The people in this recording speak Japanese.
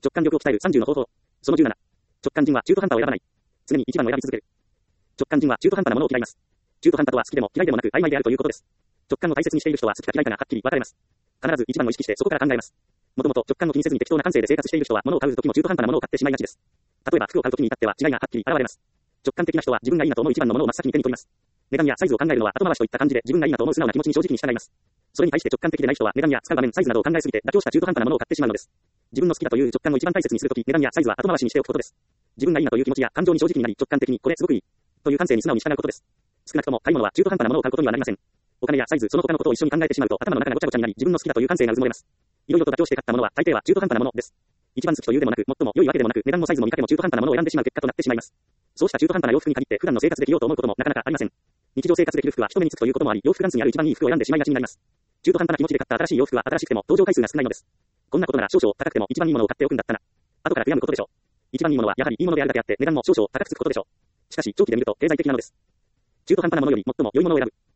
直感力を鍛える30の方法。その17。直感人は中途半端を選ばない。常に一番を選び続ける。直感人は中途半端なものを嫌います。中途半端とは好きでも嫌いでもなく曖昧であるということです。直感を大切にしている人は好きか嫌いかがはっきり分かれます。必ず一番を意識してそこから考えます。もともと直感を気にせずに適当な感性で生活している人は物を買うときも中途半端なものを買ってしまいがちです。例えば服を買うときに至っては違いがはっきり現れます。直感的な人は自分がいいなと思う一番のものを真っ先に手に取ります。値段やサイズを考えるのは後回しといった感じで自分がいいなと思う素直な気持ちに正直に従います。それに対して直感的でない人は値段や使う場面、サイズなどを考えすぎて妥協した中途半端なものを買ってしまうのです。自分の好きだという直感を一番大切にするとき、値段やサイズは後回しにしておくことです。自分がいいなという気持ちや感情に正直になり直感的にこれすごくいいという感性に素直に従うことです。少なくとも買い物は中途半端なものを買うことにはなりません。お金やサイズ、その他のことを一緒に考えてしまうと頭の中がごちゃごちゃになり自分の好きだという感性がうずもれます。いろいろと妥協して買ったものは大抵は中途半端なものです。一番好きというでもなく、最も良いわけでもなく、値段もサイズも見かけも中途半端なものを選んでしまう結果となってしまいます。そうした中途半端な洋服に限って普段の生活で着ようと思うこともなかなかありません。日常生活で着る服は人目につくということもあり、洋服ダンスにある一番いい服を選んでしまいがちになります。中途半端な気持ちで買った新しい洋服は新しくても登場回数が少ないのです。こんなことなら少々高くても一番いいものを買っておくんだったな。後から悔やむことでしょう。一番いいものはやはりいいものであるだけあって値段も少々高くつくことでしょう。しかし長期で見ると経済的なのです。中途半端なものより最も良いものを選ぶ。